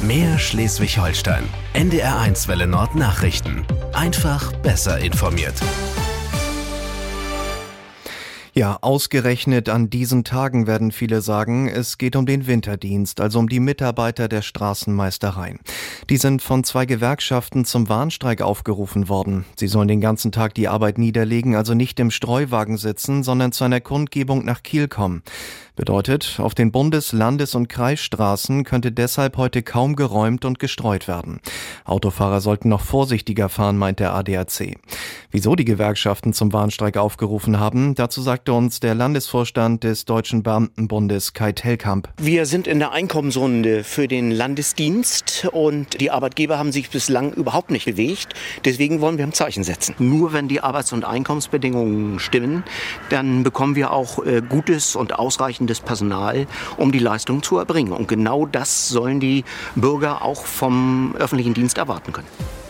Mehr Schleswig-Holstein. NDR1 Welle Nord Nachrichten. Einfach besser informiert. Ja, ausgerechnet an diesen Tagen werden viele sagen, es geht um den Winterdienst, also um die Mitarbeiter der Straßenmeistereien. Die sind von 2 Gewerkschaften zum Warnstreik aufgerufen worden. Sie sollen den ganzen Tag die Arbeit niederlegen, also nicht im Streuwagen sitzen, sondern zu einer Kundgebung nach Kiel kommen. Bedeutet, auf den Bundes-, Landes- und Kreisstraßen könnte deshalb heute kaum geräumt und gestreut werden. Autofahrer sollten noch vorsichtiger fahren, meint der ADAC. Wieso die Gewerkschaften zum Warnstreik aufgerufen haben, dazu sagte uns der Landesvorstand des Deutschen Beamtenbundes Kai Tellkamp. Wir sind in der Einkommensrunde für den Landesdienst und die Arbeitgeber haben sich bislang überhaupt nicht bewegt. Deswegen wollen wir ein Zeichen setzen. Nur wenn die Arbeits- und Einkommensbedingungen stimmen, dann bekommen wir auch gutes und ausreichendes Personal, um die Leistung zu erbringen. Und genau das sollen die Bürger auch vom öffentlichen Dienst erwarten können.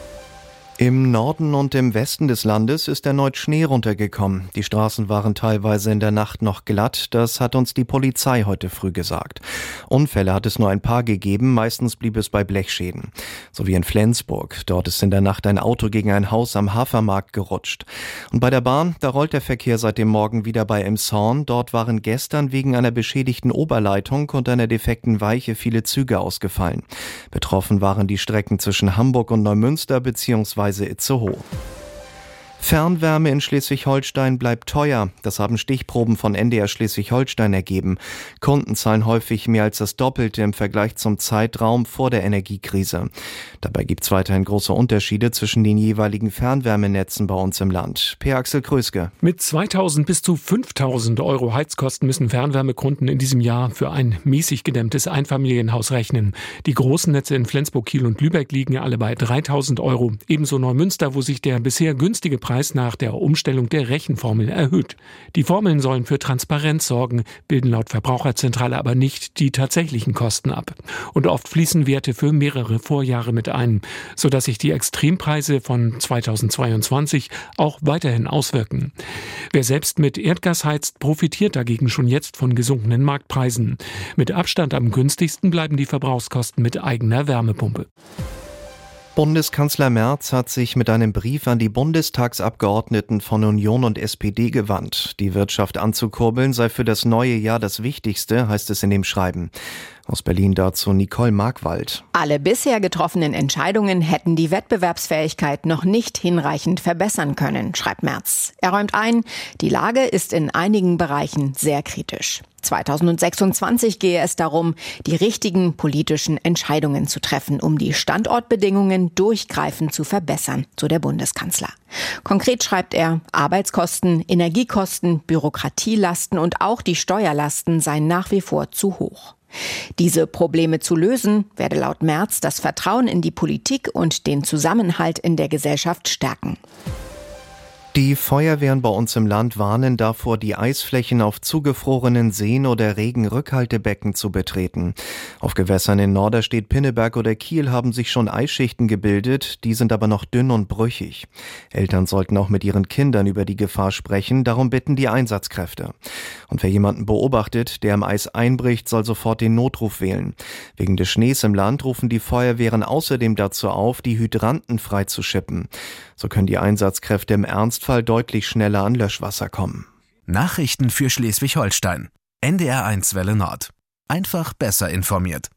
Im Norden und im Westen des Landes ist erneut Schnee runtergekommen. Die Straßen waren teilweise in der Nacht noch glatt, das hat uns die Polizei heute früh gesagt. Unfälle hat es nur ein paar gegeben, meistens blieb es bei Blechschäden. So wie in Flensburg, dort ist in der Nacht ein Auto gegen ein Haus am Hafermarkt gerutscht. Und bei der Bahn, da rollt der Verkehr seit dem Morgen wieder bei Emshorn. Dort waren gestern wegen einer beschädigten Oberleitung und einer defekten Weiche viele Züge ausgefallen. Betroffen waren die Strecken zwischen Hamburg und Neumünster bzw. Itzehoe. Fernwärme in Schleswig-Holstein bleibt teuer. Das haben Stichproben von NDR Schleswig-Holstein ergeben. Kunden zahlen häufig mehr als das Doppelte im Vergleich zum Zeitraum vor der Energiekrise. Dabei gibt es weiterhin große Unterschiede zwischen den jeweiligen Fernwärmenetzen bei uns im Land. Per Axel Kröske. Mit 2.000 bis zu 5.000 Euro Heizkosten müssen Fernwärmekunden in diesem Jahr für ein mäßig gedämmtes Einfamilienhaus rechnen. Die großen Netze in Flensburg, Kiel und Lübeck liegen alle bei 3.000 Euro. Ebenso Neumünster, wo sich der bisher günstige Preis nach der Umstellung der Rechenformel erhöht. Die Formeln sollen für Transparenz sorgen, bilden laut Verbraucherzentrale aber nicht die tatsächlichen Kosten ab. Und oft fließen Werte für mehrere Vorjahre mit ein, sodass sich die Extrempreise von 2022 auch weiterhin auswirken. Wer selbst mit Erdgas heizt, profitiert dagegen schon jetzt von gesunkenen Marktpreisen. Mit Abstand am günstigsten bleiben die Verbrauchskosten mit eigener Wärmepumpe. Bundeskanzler Merz hat sich mit einem Brief an die Bundestagsabgeordneten von Union und SPD gewandt. Die Wirtschaft anzukurbeln sei für das neue Jahr das Wichtigste, heißt es in dem Schreiben. Aus Berlin dazu Nicole Markwald. Alle bisher getroffenen Entscheidungen hätten die Wettbewerbsfähigkeit noch nicht hinreichend verbessern können, schreibt Merz. Er räumt ein, die Lage ist in einigen Bereichen sehr kritisch. 2026 gehe es darum, die richtigen politischen Entscheidungen zu treffen, um die Standortbedingungen durchgreifend zu verbessern, so der Bundeskanzler. Konkret schreibt er, Arbeitskosten, Energiekosten, Bürokratielasten und auch die Steuerlasten seien nach wie vor zu hoch. Diese Probleme zu lösen, werde laut Merz das Vertrauen in die Politik und den Zusammenhalt in der Gesellschaft stärken. Die Feuerwehren bei uns im Land warnen davor, die Eisflächen auf zugefrorenen Seen oder Regenrückhaltebecken zu betreten. Auf Gewässern in Norderstedt, Pinneberg oder Kiel haben sich schon Eisschichten gebildet, die sind aber noch dünn und brüchig. Eltern sollten auch mit ihren Kindern über die Gefahr sprechen, darum bitten die Einsatzkräfte. Und wer jemanden beobachtet, der im Eis einbricht, soll sofort den Notruf wählen. Wegen des Schnees im Land rufen die Feuerwehren außerdem dazu auf, die Hydranten freizuschippen. So können die Einsatzkräfte im Ernstfall deutlich schneller an Löschwasser kommen. Nachrichten für Schleswig-Holstein. NDR1 Welle Nord. Einfach besser informiert.